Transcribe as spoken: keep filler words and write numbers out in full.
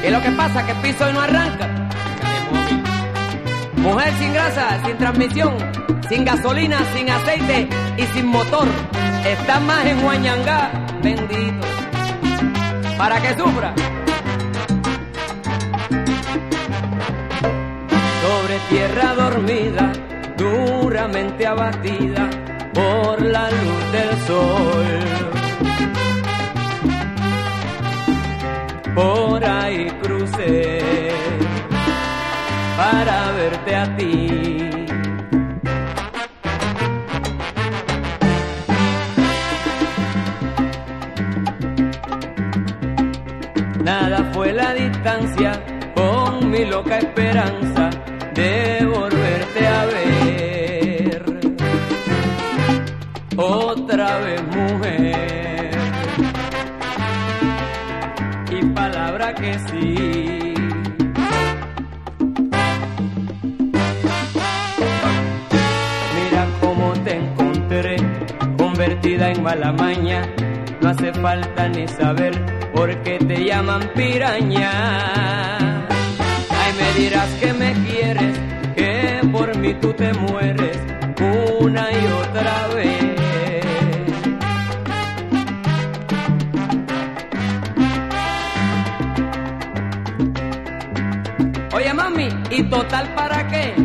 ¿Qué es lo que pasa? Que el piso hoy no arranca. Mujer sin grasa, sin transmisión, sin gasolina, sin aceite y sin motor. Está más en Huañangá, bendito, para que sufra. Sobre tierra dormida, duramente abatida por la luz del sol. Por ahí crucé para verte a ti. Nada fue la distancia con mi loca esperanza de volverte a ver. Otra vez, mujer, y palabra que sí. Mira cómo te encontré, convertida en mala maña. No hace falta ni saber por qué te llaman piraña. Ay, me dirás que me quieres, que por mí tú te mueres una y otra vez. Oye, mami, ¿y total para qué?